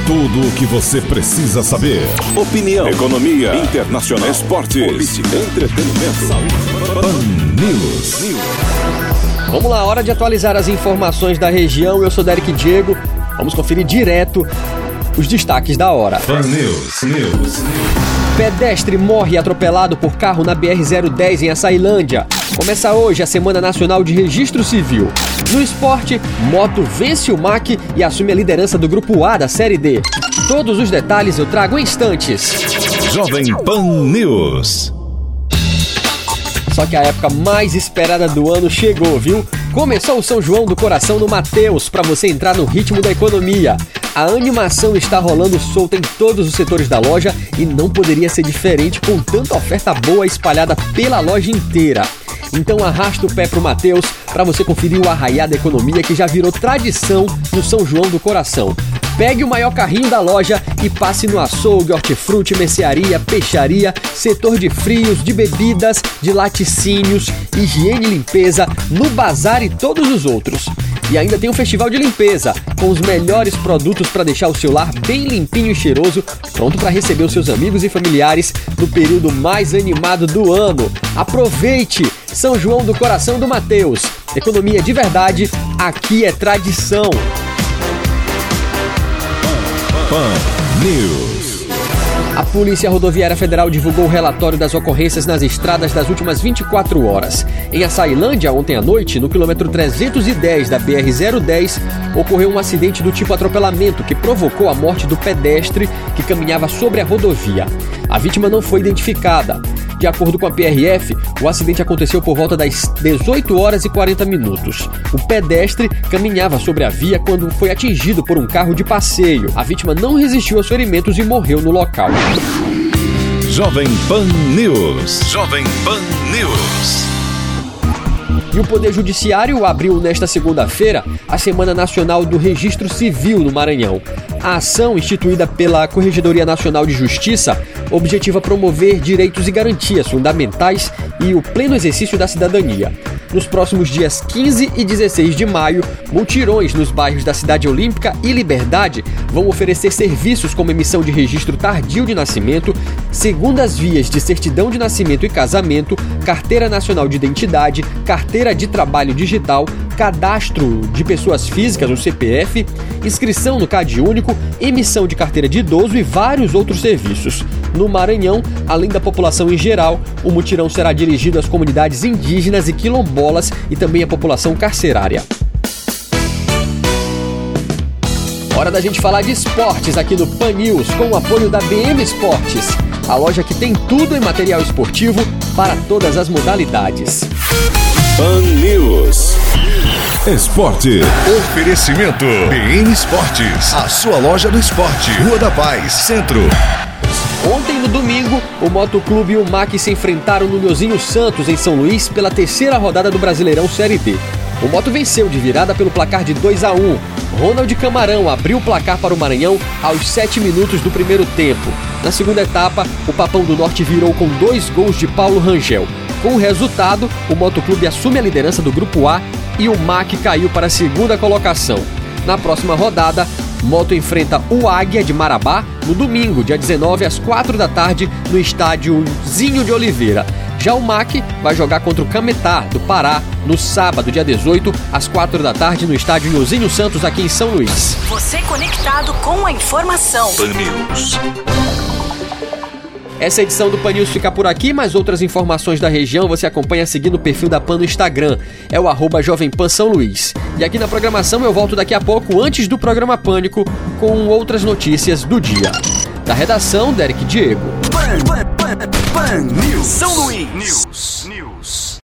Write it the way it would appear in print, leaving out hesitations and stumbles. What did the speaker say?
Tudo o que você precisa saber. Opinião, economia, internacional, esportes, política, entretenimento, saúde. Pan News. Vamos lá, hora de atualizar as informações da região. Eu sou Derek Diego. Vamos conferir direto os destaques da hora. Pan News. Pedestre morre atropelado por carro na BR-010 em Açailândia. Começa hoje a Semana Nacional de Registro Civil. No esporte, Moto vence o MAC e assume a liderança do Grupo A da Série D. Todos os detalhes eu trago em instantes. Jovem Pan News. Só que a época mais esperada do ano chegou, viu? Começou o São João do Coração no Mateus para você entrar no ritmo da economia. A animação está rolando solta em todos os setores da loja e não poderia ser diferente com tanta oferta boa espalhada pela loja inteira. Então arrasta o pé pro Mateus para você conferir o arraiá da economia que já virou tradição no São João do Coração. Pegue o maior carrinho da loja e passe no açougue, hortifruti, mercearia, peixaria, setor de frios, de bebidas, de laticínios, higiene e limpeza, no bazar e todos os outros. E ainda tem um festival de limpeza, com os melhores produtos para deixar o seu lar bem limpinho e cheiroso, pronto para receber os seus amigos e familiares no período mais animado do ano. Aproveite! São João do Coração do Mateus. Economia de verdade, aqui é tradição. Pan News. A Polícia Rodoviária Federal divulgou o relatório das ocorrências nas estradas das últimas 24 horas. Em Açailândia, ontem à noite, no quilômetro 310 da BR-010, ocorreu um acidente do tipo atropelamento que provocou a morte do pedestre que caminhava sobre a rodovia. A vítima não foi identificada. De acordo com a PRF, o acidente aconteceu por volta das 18 horas e 40 minutos. O pedestre caminhava sobre a via quando foi atingido por um carro de passeio. A vítima não resistiu aos ferimentos e morreu no local. Jovem Pan News. Jovem Pan News. E o Poder Judiciário abriu nesta segunda-feira a Semana Nacional do Registro Civil no Maranhão. A ação, instituída pela Corregedoria Nacional de Justiça, objetiva promover direitos e garantias fundamentais e o pleno exercício da cidadania. Nos próximos dias 15 e 16 de maio, mutirões nos bairros da Cidade Olímpica e Liberdade vão oferecer serviços como emissão de registro tardio de nascimento, segundas vias de certidão de nascimento e casamento, carteira nacional de identidade, carteira de trabalho digital, cadastro de pessoas físicas, o CPF, inscrição no CAD único, emissão de carteira de idoso e vários outros serviços. No Maranhão, além da população em geral, o mutirão será dirigido às comunidades indígenas e quilombolas e também à população carcerária. Hora da gente falar de esportes aqui no Pan News, com o apoio da BM Esportes, a loja que tem tudo em material esportivo para todas as modalidades. Pan News. Esporte. Oferecimento BM Esportes, a sua loja do esporte. Rua da Paz, Centro. Ontem, no domingo, o Motoclube e o MAC se enfrentaram no Nhozinho Santos, em São Luís, pela terceira rodada do Brasileirão Série D. O Moto venceu de virada pelo placar de 2-1. Ronald Camarão abriu o placar para o Maranhão aos 7 minutos do primeiro tempo. Na segunda etapa, o Papão do Norte virou com 2 gols de Paulo Rangel. Com o resultado, o Motoclube assume a liderança do Grupo A e o MAC caiu para a segunda colocação. Na próxima rodada, Moto enfrenta o Águia de Marabá no domingo, dia 19, às 4 da tarde, no estádio Zinho de Oliveira. Já o MAC vai jogar contra o Cametá, do Pará, no sábado, dia 18, às 4 da tarde, no estádio Nhozinho Santos, aqui em São Luís. Você conectado com a informação. Pan News. Essa edição do Pan News fica por aqui, mas outras informações da região você acompanha seguindo o perfil da Pan no Instagram. É o @JovemPan São Luís. E aqui na programação eu volto daqui a pouco, antes do programa Pânico, com outras notícias do dia. Da redação, Derek Diego. Pan News. São Luís. News.